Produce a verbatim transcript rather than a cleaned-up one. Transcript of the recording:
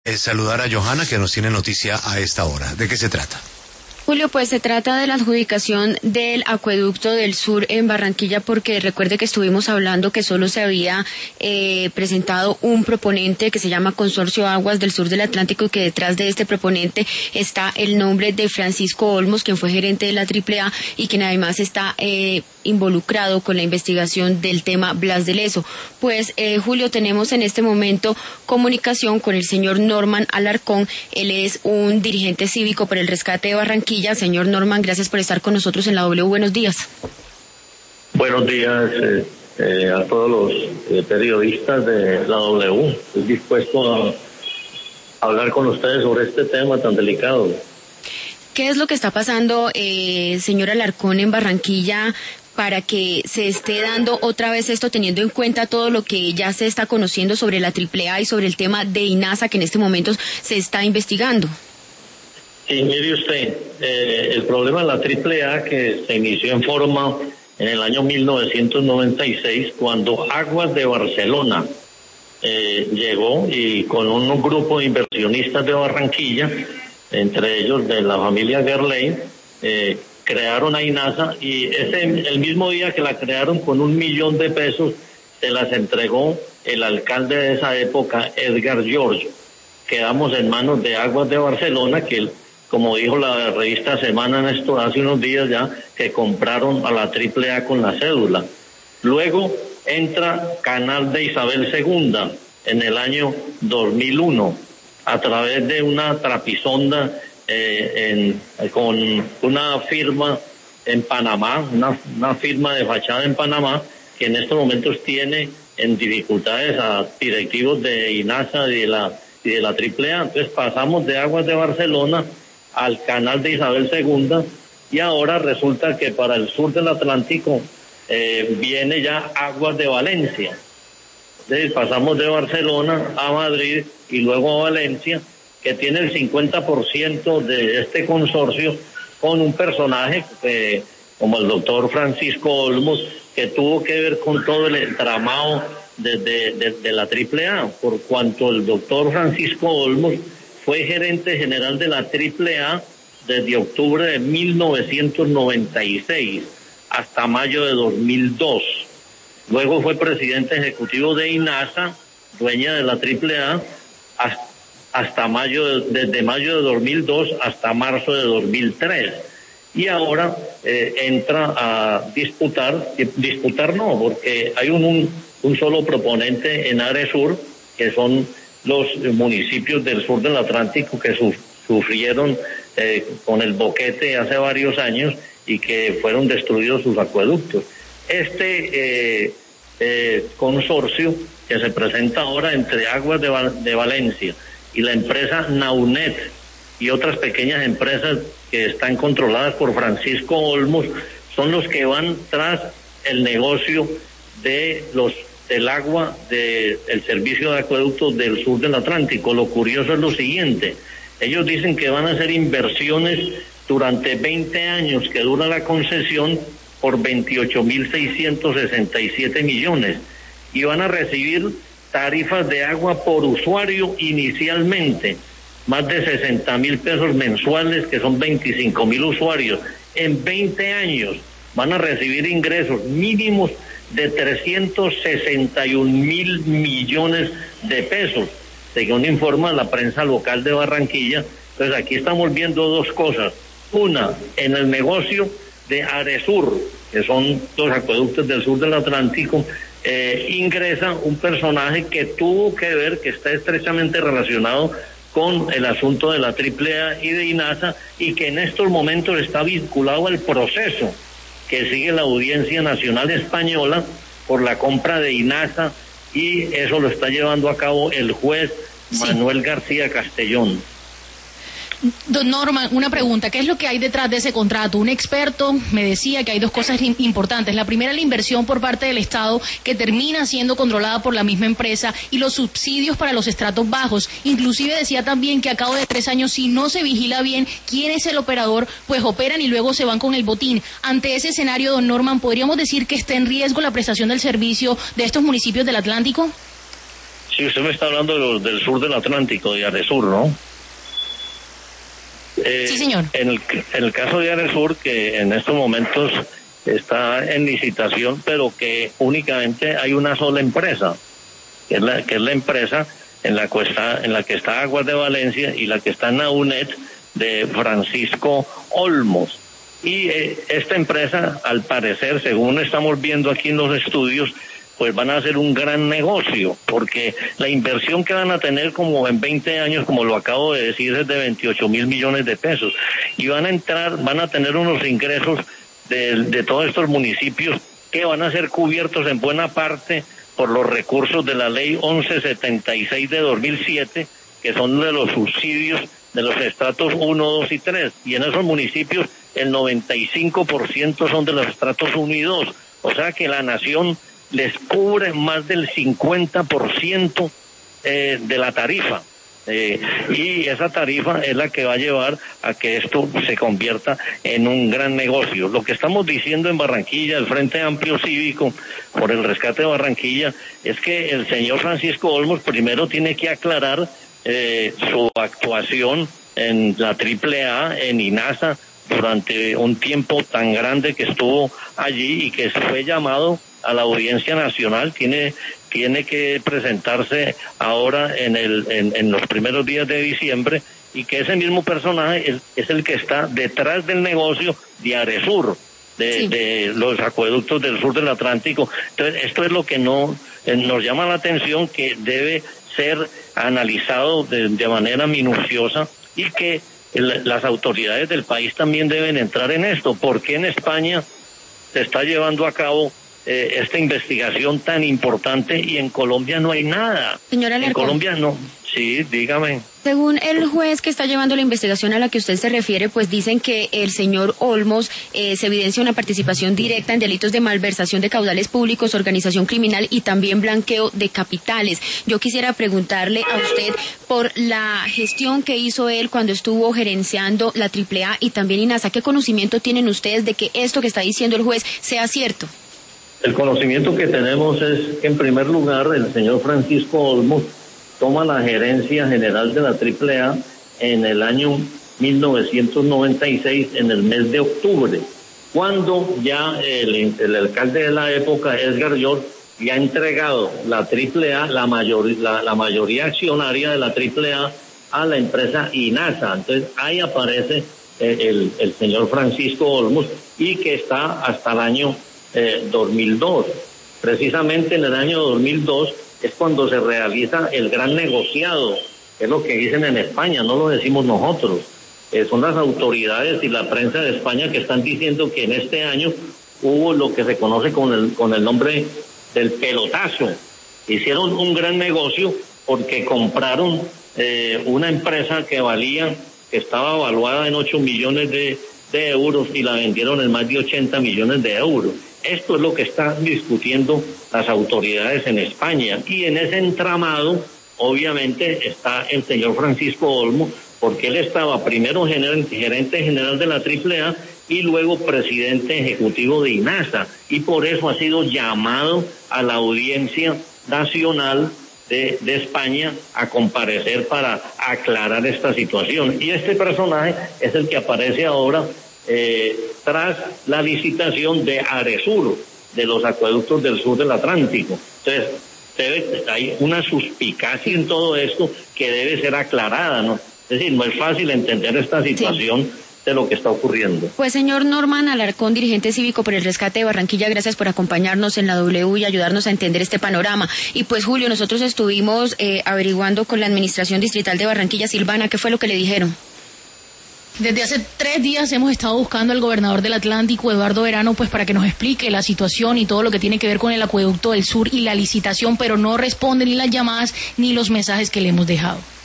Es saludar a Johanna, que nos tiene noticia a esta hora. ¿De qué se trata? Julio, pues se trata de la adjudicación del acueducto del sur en Barranquilla, porque recuerde que estuvimos hablando que solo se había eh, presentado un proponente que se llama Consorcio Aguas del Sur del Atlántico, y que detrás de este proponente está el nombre de Francisco Olmos, quien fue gerente de la triple A y quien además está eh, involucrado con la investigación del tema Blas de Lezo. Pues eh, Julio, tenemos en este momento comunicación con el señor Norman Alarcón. Él es un dirigente cívico por el rescate de Barranquilla. Señor Norman, gracias por estar con nosotros en la W. Buenos días. Buenos días eh, eh, a todos los eh, periodistas de la W. Estoy dispuesto a hablar con ustedes sobre este tema tan delicado. ¿Qué es lo que está pasando, eh, señor Alarcón, en Barranquilla para que se esté dando otra vez esto, teniendo en cuenta todo lo que ya se está conociendo sobre la triple A y sobre el tema de INASA, que en este momento se está investigando? Sí, mire usted, eh, el problema de la triple A, que se inició en forma en el año mil novecientos noventa y seis, cuando Aguas de Barcelona eh, llegó y con un grupo de inversionistas de Barranquilla, entre ellos de la familia Gerley, eh, crearon a INASA, y ese el mismo día que la crearon, con un millón de pesos se las entregó el alcalde de esa época, Edgar Giorgio. Quedamos en manos de Aguas de Barcelona, que el como dijo la revista Semana en esto hace unos días ya, que compraron a la triple A con la cédula. Luego entra Canal de Isabel segunda en el año dos mil uno, a través de una trapisonda eh, en, con una firma en Panamá, una, una firma de fachada en Panamá, que en estos momentos tiene en dificultades a directivos de INASA y de la, y de la triple A. Entonces pasamos de Aguas de Barcelona al Canal de Isabel segunda, y ahora resulta que para el sur del Atlántico eh, viene ya Aguas de Valencia. Entonces pasamos de Barcelona a Madrid y luego a Valencia, que tiene el cincuenta por ciento de este consorcio, con un personaje eh, como el doctor Francisco Olmos, que tuvo que ver con todo el entramado de, de, de, de la triple A, por cuanto el doctor Francisco Olmos fue gerente general de la triple A desde octubre de mil novecientos noventa y seis hasta mayo de dos mil dos. Luego fue presidente ejecutivo de INASA, dueña de la triple A, hasta mayo de, desde mayo de dos mil dos hasta marzo de dos mil tres. Y ahora eh, entra a disputar, disputar no, porque hay un, un, un solo proponente en Aresur, que son los municipios del sur del Atlántico que su, sufrieron eh, con el boquete hace varios años y que fueron destruidos sus acueductos. Este eh, eh, consorcio que se presenta ahora entre Aguas de, Val de Valencia y la empresa Naunet y otras pequeñas empresas que están controladas por Francisco Olmos, son los que van tras el negocio de los del agua del servicio de acueductos del sur del Atlántico. Lo curioso es lo siguiente: ellos dicen que van a hacer inversiones durante veinte años que dura la concesión por veintiocho mil seiscientos sesenta y siete millones, y van a recibir tarifas de agua por usuario inicialmente, más de sesenta mil pesos mensuales, que son veinticinco mil usuarios. En veinte años van a recibir ingresos mínimos de trescientos sesenta y un mil millones de pesos, según informa la prensa local de Barranquilla. Entonces aquí estamos viendo dos cosas. Una, en el negocio de Aresur, que son los acueductos del sur del Atlántico, eh, ingresa un personaje que tuvo que ver, que está estrechamente relacionado con el asunto de la triple A y de INASA, y que en estos momentos está vinculado al proceso que sigue la Audiencia Nacional Española por la compra de INASA, y eso lo está llevando a cabo el juez Manuel sí. García Castellón. Don Norman, una pregunta, ¿qué es lo que hay detrás de ese contrato? Un experto me decía que hay dos cosas importantes. La primera, la inversión por parte del Estado, que termina siendo controlada por la misma empresa, y los subsidios para los estratos bajos. Inclusive decía también que a cabo de tres años, si no se vigila bien quién es el operador, pues operan y luego se van con el botín. Ante ese escenario, don Norman, ¿podríamos decir que está en riesgo la prestación del servicio de estos municipios del Atlántico? Sí, usted me está hablando de los, del sur del Atlántico, de Aresur, ¿no? Eh, sí, señor. En el, en el caso de Aresur, que en estos momentos está en licitación, pero que únicamente hay una sola empresa, que es la, que es la empresa en la que está, en la que está Aguas de Valencia y la que está Naunet de Francisco Olmos. Y eh, esta empresa, al parecer, según estamos viendo aquí en los estudios, pues van a hacer un gran negocio, porque la inversión que van a tener como en veinte años, como lo acabo de decir, es de veintiocho mil millones de pesos. Y van a entrar, van a tener unos ingresos de, de todos estos municipios que van a ser cubiertos en buena parte por los recursos de la ley once setenta y seis de dos mil siete, que son de los subsidios de los estratos uno, dos y tres. Y en esos municipios el noventa y cinco por ciento son de los estratos uno y dos. O sea que la nación les cubre más del cincuenta por ciento eh, de la tarifa. Eh, y esa tarifa es la que va a llevar a que esto se convierta en un gran negocio. Lo que estamos diciendo en Barranquilla, el Frente Amplio Cívico por el Rescate de Barranquilla, es que el señor Francisco Olmos primero tiene que aclarar eh, su actuación en la triple A, en INASA, durante un tiempo tan grande que estuvo allí y que fue llamado a la Audiencia Nacional. Tiene tiene que presentarse ahora en el en, en los primeros días de diciembre, y que ese mismo personaje es, es el que está detrás del negocio de Aresur, de, sí. de los acueductos del sur del Atlántico. Entonces, esto es lo que no eh, nos llama la atención, que debe ser analizado de, de manera minuciosa, y que el, las autoridades del país también deben entrar en esto. ¿Por qué en España se está llevando a cabo Eh, esta investigación tan importante y en Colombia no hay nada? Señora En Colombia no. Sí, dígame. Según el juez que está llevando la investigación a la que usted se refiere, pues dicen que el señor Olmos eh, se evidencia una participación directa en delitos de malversación de caudales públicos, organización criminal y también blanqueo de capitales. Yo quisiera preguntarle a usted por la gestión que hizo él cuando estuvo gerenciando la triple A y también INASA. ¿Qué conocimiento tienen ustedes de que esto que está diciendo el juez sea cierto? El conocimiento que tenemos es que, en primer lugar, el señor Francisco Olmos toma la gerencia general de la triple A en el año mil novecientos noventa y seis, en el mes de octubre, cuando ya el, el alcalde de la época, Edgar Llor, ya ha entregado la triple A, la, mayor, la, la mayoría accionaria de la triple A, a la empresa INASA. Entonces ahí aparece el, el, el señor Francisco Olmos, y que está hasta el año Eh, dos mil dos. Precisamente en el año dos mil dos es cuando se realiza el gran negociado, es lo que dicen en España, no lo decimos nosotros. Eh, son las autoridades y la prensa de España que están diciendo que en este año hubo lo que se conoce con el, con el nombre del pelotazo. Hicieron un gran negocio porque compraron eh, una empresa que valía, que estaba evaluada en ocho millones de, de euros, y la vendieron en más de ochenta millones de euros. Esto es lo que están discutiendo las autoridades en España, y en ese entramado obviamente está el señor Francisco Olmos, porque él estaba primero gerente general de la triple A y luego presidente ejecutivo de INASA, y por eso ha sido llamado a la Audiencia Nacional de, de España a comparecer para aclarar esta situación. Y este personaje es el que aparece ahora Eh, tras la licitación de Aresur, de los acueductos del sur del Atlántico. Entonces, debe, hay una suspicacia en todo esto que debe ser aclarada, ¿no? Es decir, no es fácil entender esta situación sí. de lo que está ocurriendo. Pues señor Norman Alarcón, dirigente cívico por el Rescate de Barranquilla, gracias por acompañarnos en la W y ayudarnos a entender este panorama. Y pues Julio, nosotros estuvimos eh, averiguando con la Administración Distrital de Barranquilla. Silvana, ¿qué fue lo que le dijeron? Desde hace tres días hemos estado buscando al gobernador del Atlántico, Eduardo Verano, pues para que nos explique la situación y todo lo que tiene que ver con el acueducto del sur y la licitación, pero no responde ni las llamadas ni los mensajes que le hemos dejado.